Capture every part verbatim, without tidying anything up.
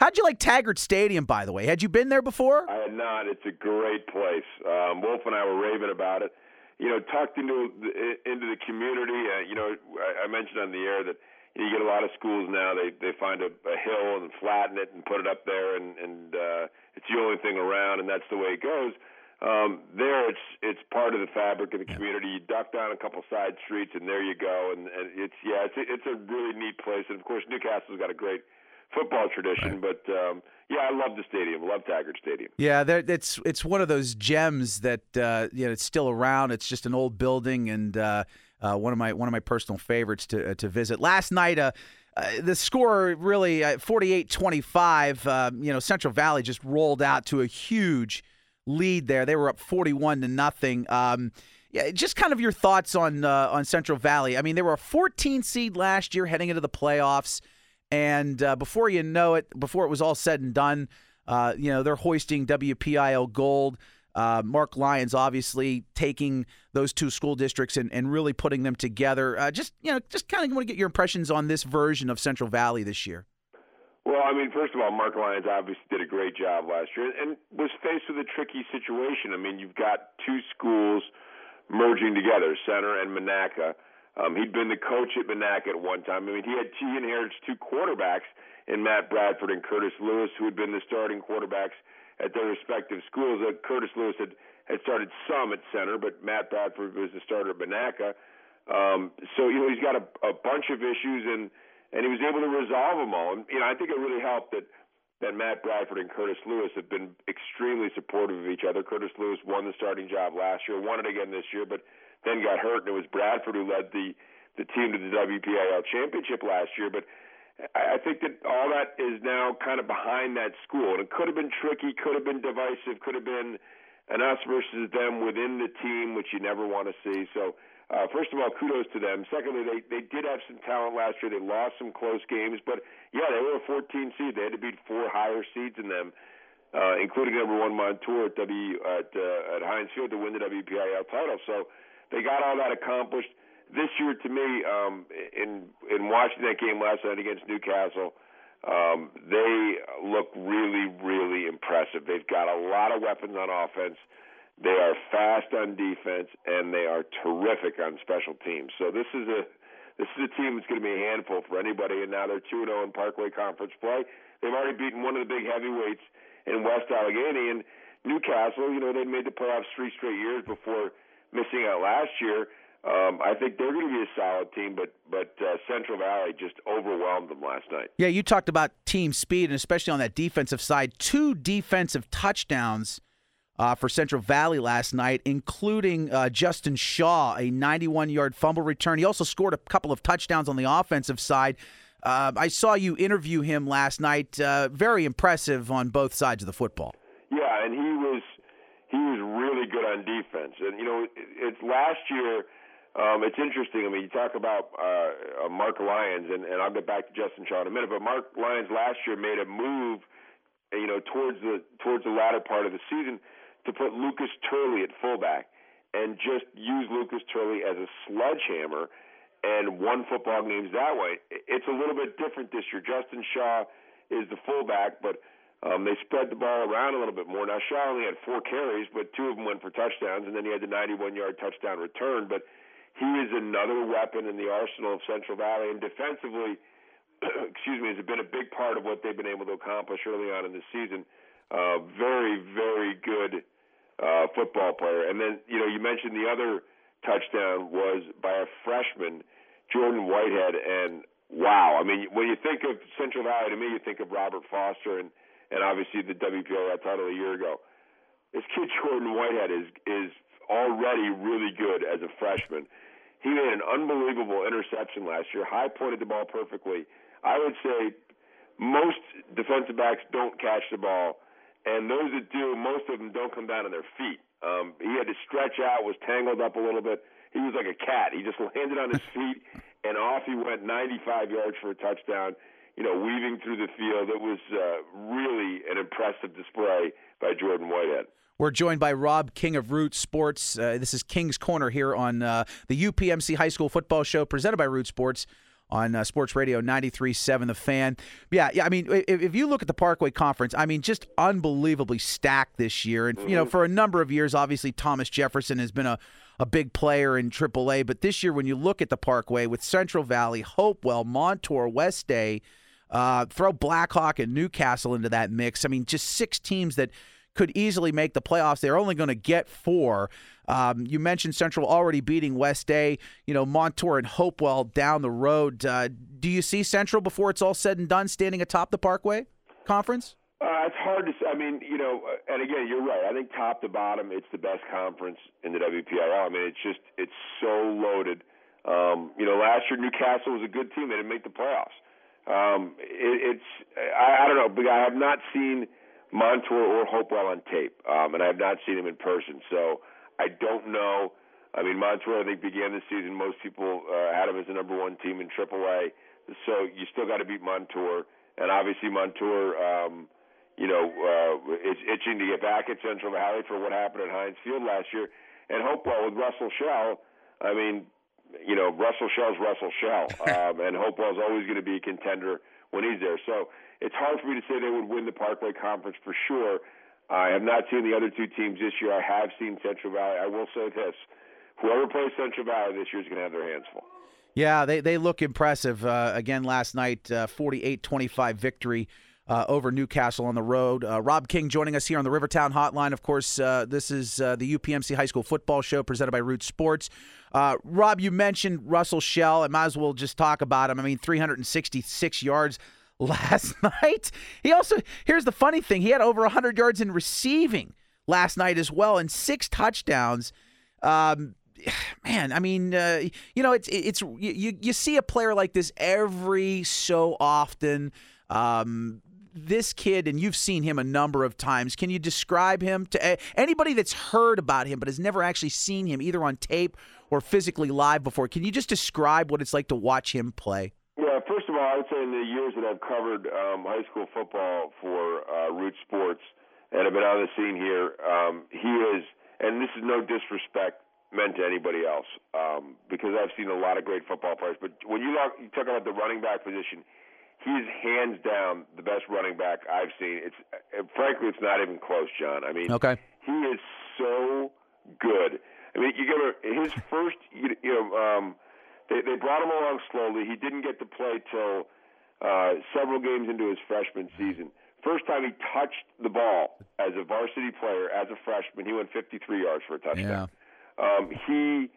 How'd you like Taggart Stadium, by the way? Had you been there before? I had not. It's a great place. Um, Wolf and I were raving about it. You know, tucked into into the community. Uh, you know, I, I mentioned on the air that you, know, you get a lot of schools now. They they find a, a hill and flatten it and put it up there, and and uh, it's the only thing around, and that's the way it goes. Um, there, it's it's part of the fabric of the community. You duck down a couple side streets, and there you go. And, and it's yeah, it's a, it's a really neat place. And of course, Newcastle's got a great football tradition, right. but um, yeah, I love the stadium. I love Taggart Stadium. Yeah, it's it's one of those gems that uh, you know it's still around. It's just an old building, and uh, uh, one of my one of my personal favorites to uh, to visit. Last night, uh, uh, the score really uh, forty-eight twenty-five. Uh, you know, Central Valley just rolled out to a huge lead there. They were up forty-one to nothing. Um, yeah, just kind of your thoughts on uh, on Central Valley. I mean, they were a fourteen seed last year, heading into the playoffs. And uh, before you know it, before it was all said and done, uh, you know, they're hoisting W P I L gold. Uh, Mark Lyons obviously taking those two school districts and, and really putting them together. Uh, just, you know, just kind of want to get your impressions on this version of Central Valley this year. Well, I mean, first of all, Mark Lyons obviously did a great job last year and was faced with a tricky situation. I mean, you've got two schools merging together, Center and Monaca. Um, he'd been the coach at Monaca at one time. I mean, he had he inherits two quarterbacks in Matt Bradford and Curtis Lewis, who had been the starting quarterbacks at their respective schools. Uh, Curtis Lewis had, had started some at Center, but Matt Bradford was the starter at Monaca. Um, so, you know, he's got a, a bunch of issues, and, and he was able to resolve them all. And, you know, I think it really helped that, that Matt Bradford and Curtis Lewis have been extremely supportive of each other. Curtis Lewis won the starting job last year, won it again this year, but then got hurt, and it was Bradford who led the, the team to the W P I L championship last year. But I think that all that is now kind of behind that school. And it could have been tricky, could have been divisive, could have been an us versus them within the team, which you never want to see. So, uh, first of all, kudos to them. Secondly, they, they did have some talent last year. They lost some close games. But, yeah, they were a fourteen seed. They had to beat four higher seeds than them, uh, including number one Montour at, w, at, uh, at Heinz Field to win the W P I L title. So, they got all that accomplished. This year, to me, um, in in watching that game last night against Newcastle, um, they look really, really impressive. They've got a lot of weapons on offense. They are fast on defense, and they are terrific on special teams. So this is a this is a team that's going to be a handful for anybody. And now they're two and oh in Parkway Conference play. They've already beaten one of the big heavyweights in West Allegheny. And Newcastle, you know, they made the playoffs three straight years before missing out last year. Um, I think they're going to be a solid team, but but uh, Central Valley just overwhelmed them last night. Yeah, you talked about team speed, and especially on that defensive side. Two defensive touchdowns uh, for Central Valley last night, including uh, Justin Shaw, a ninety-one-yard fumble return. He also scored a couple of touchdowns on the offensive side. Uh, I saw you interview him last night. Uh, very impressive on both sides of the football. Yeah, and he was he was really good on defense. And, you know, it's last year, um, it's interesting. I mean, you talk about uh, Mark Lyons, and, and I'll get back to Justin Shaw in a minute, but Mark Lyons last year made a move, you know, towards the towards the latter part of the season to put Lucas Turley at fullback and just use Lucas Turley as a sledgehammer and won football games that way. It's a little bit different this year. Justin Shaw is the fullback, but Um, they spread the ball around a little bit more. Now, Shaw only had four carries, but two of them went for touchdowns, and then he had the ninety-one-yard touchdown return. But he is another weapon in the arsenal of Central Valley, and defensively, excuse me, has been a big part of what they've been able to accomplish early on in the season. Uh, very, very good uh, football player. And then, you know, you mentioned the other touchdown was by a freshman, Jordan Whitehead, and wow. I mean, when you think of Central Valley, to me, you think of Robert Foster and and obviously the W P I L title a year ago. This kid Jordan Whitehead is is already really good as a freshman. He made an unbelievable interception last year, high-pointed the ball perfectly. I would say most defensive backs don't catch the ball, and those that do, most of them don't come down on their feet. Um, he had to stretch out, was tangled up a little bit. He was like a cat. He just landed on his feet, and off he went ninety-five yards for a touchdown. You know, weaving through the field. It was uh, really an impressive display by Jordan Whitehead. We're joined by Rob King of Root Sports. Uh, this is King's Corner here on uh, the U P M C High School Football Show presented by Root Sports on uh, Sports Radio ninety-three point seven The Fan. Yeah, yeah. I mean, if, if you look at the Parkway Conference, I mean, just unbelievably stacked this year. And, you know, for a number of years, obviously, Thomas Jefferson has been a, a big player in triple A. But this year, when you look at the Parkway with Central Valley, Hopewell, Montour, West Day, uh, throw Blackhawk and Newcastle into that mix. I mean, just six teams that could easily make the playoffs. They're only going to get four. Um, you mentioned Central already beating West Day, you know, Montour and Hopewell down the road. Uh, do you see Central, before it's all said and done, standing atop the Parkway Conference? Uh, it's hard to say. I mean, you know, and again, you're right. I think top to bottom, it's the best conference in the W P I L. I mean, it's just, it's so loaded. Um, you know, last year Newcastle was a good team. They didn't make the playoffs. Um, it, it's, I, I don't know, but I have not seen Montour or Hopewell on tape, um, and I have not seen him in person. So I don't know. I mean, Montour, I think, began the season. Most people uh, had him as the number one team in triple A. So you still got to beat Montour. And obviously Montour, um, you know, uh, is itching to get back at Central Valley for what happened at Heinz Field last year. And Hopewell with Russell Shell, I mean, you know, Russell Shell's Russell Shell. Um, and Hopewell's always going to be a contender when he's there. So it's hard for me to say they would win the Parkway Conference for sure. I have not seen the other two teams this year. I have seen Central Valley. I will say this. Whoever plays Central Valley this year is going to have their hands full. Yeah, they, they look impressive. Uh, again, last night, uh, forty-eight twenty-five victory uh, over Newcastle on the road. Uh, Rob King joining us here on the Rivertown Hotline. Of course, uh, this is uh, the U P M C High School Football Show presented by Root Sports. Uh, Rob, you mentioned Russell Shell. I might as well just talk about him. I mean, three hundred sixty-six yards last night. He also, here's the funny thing, he had over one hundred yards in receiving last night as well, and six touchdowns. Um, man, I mean, uh, you know, it's it's you you see a player like this every so often. Um, this kid, and you've seen him a number of times. Can you describe him to uh, anybody that's heard about him but has never actually seen him either on tape or physically live before? Can you just describe what it's like to watch him play? Yeah, first of all, I would say in the years that I've covered um, high school football for uh, Root Sports and have been on the scene here, um, he is, and this is no disrespect meant to anybody else, um, because I've seen a lot of great football players, but when you, talk, you talk about the running back position, he's hands down the best running back I've seen. It's uh, frankly, it's not even close, John. I mean, okay. He is so good. I mean, you give his first, you, you know, um, they they brought him along slowly. He didn't get to play till uh, several games into his freshman season. First time he touched the ball as a varsity player, as a freshman, he went fifty-three yards for a touchdown. Yeah. Um, he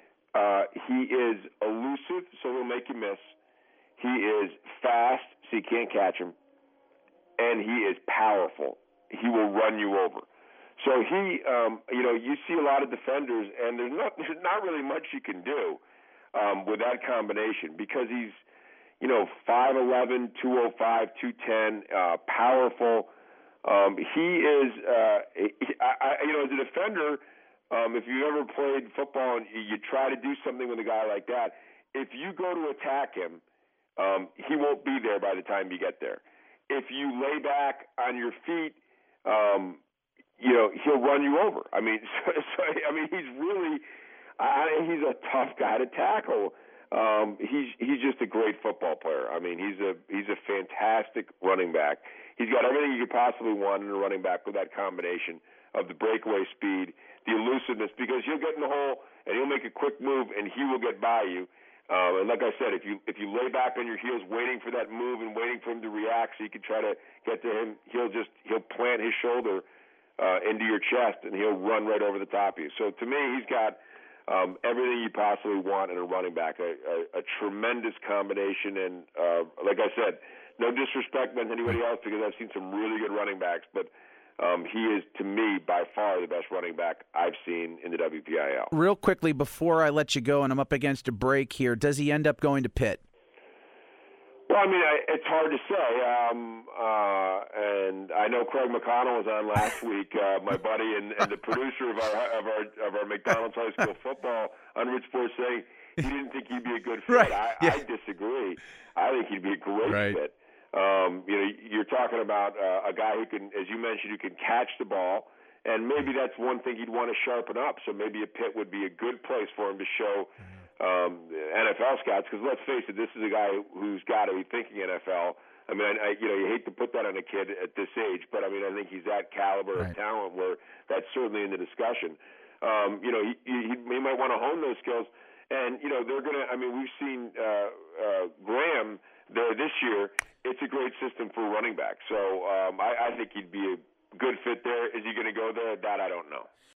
uh, he is elusive, so he'll make you miss. He is fast, so you can't catch him, and he is powerful. He will run you over. So he, um, you know, you see a lot of defenders, and there's not there's not really much you can do um, with that combination because he's, you know, five eleven, two oh five, two ten, uh, powerful. Um, he is, uh, he, I, I, you know, as a defender. Um, if you've ever played football and you try to do something with a guy like that, if you go to attack him, um, he won't be there by the time you get there. If you lay back on your feet, um, you know, he'll run you over. I mean, so, so, I mean, he's really, I, he's a tough guy to tackle. Um, he's he's just a great football player. I mean, he's a he's a fantastic running back. He's got everything you could possibly want in a running back with that combination of the breakaway speed, the elusiveness, because he'll get in the hole and he'll make a quick move and he will get by you. Um, and like I said, if you if you lay back on your heels waiting for that move and waiting for him to react so you can try to get to him, he'll just he'll plant his shoulder uh, into your chest and he'll run right over the top of you. So to me, he's got um, everything you possibly want in a running back, a, a, a tremendous combination. And uh, like I said, no disrespect meant to anybody else because I've seen some really good running backs, but Um, he is, to me, by far the best running back I've seen in the W P I L. Real quickly, before I let you go, and I'm up against a break here, does he end up going to Pitt? Well, I mean, I, it's hard to say. Um, uh, and I know Craig McConnell was on last week, uh, my buddy and, and the producer of our of our of our McDonald's High School Football on Root Sports, saying he didn't think he'd be a good fit. Right. I, yeah. I disagree. I think he'd be a great right. fit. Um, you know, you're talking about uh, a guy who can, as you mentioned, who can catch the ball, and maybe that's one thing he'd want to sharpen up. So maybe a Pitt would be a good place for him to show um, N F L scouts, because let's face it, this is a guy who's got to be thinking N F L. I mean, I, I, you know, you hate to put that on a kid at this age, but I mean, I think he's that caliber Right. of talent where that's certainly in the discussion. Um, you know, he, he, he might want to hone those skills, and you know, they're gonna. I mean, we've seen uh, uh, Graham there this year. It's a great system for running back, so um, I, I think he'd be a good fit there. Is he going to go there? That I don't know.